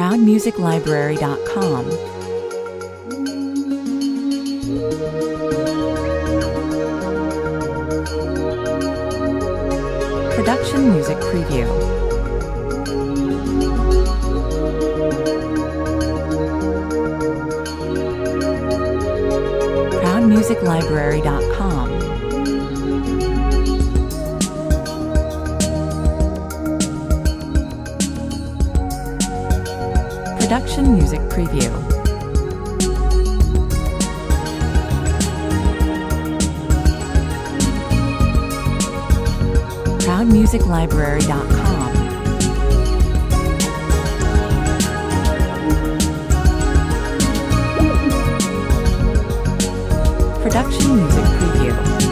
ProudMusicLibrary.com. Production Music Preview. ProudMusicLibrary.com. Production Music Preview. ProudMusicLibrary.com. Production Music Preview.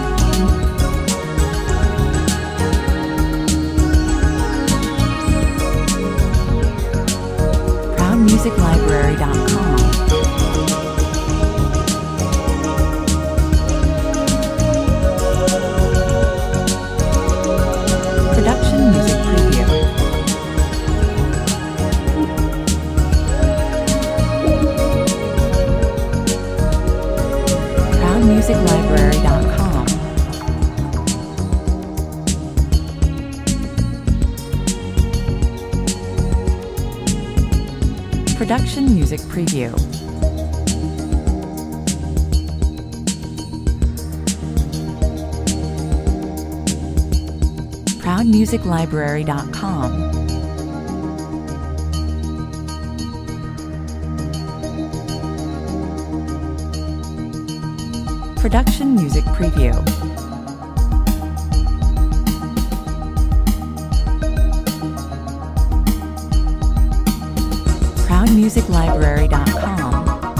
ProudMusicLibrary.com. Production Music Preview. ProudMusicLibrary.com. Production Music Preview. ProudMusicLibrary.com. Production Music Preview. ProudMusicLibrary.com.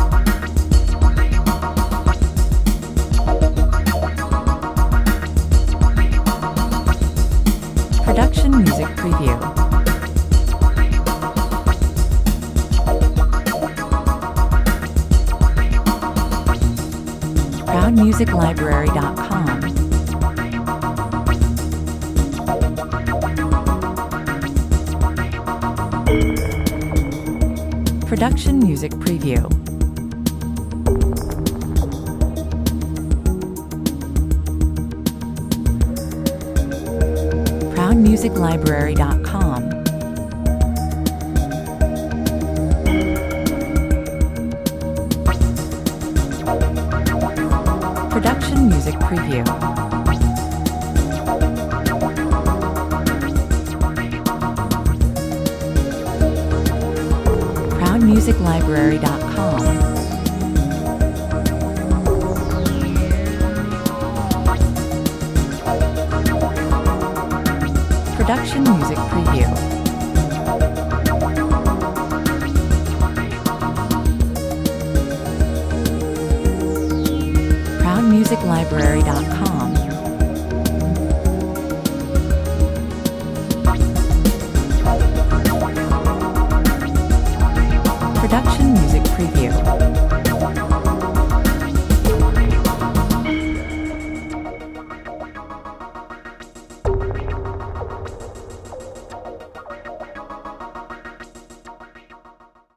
Production Music Preview. ProudMusicLibrary.com. Production Music Preview. ProudMusicLibrary.com. Production Music Preview. ProudMusicLibrary.com. Production Music Preview. ProudMusicLibrary.com.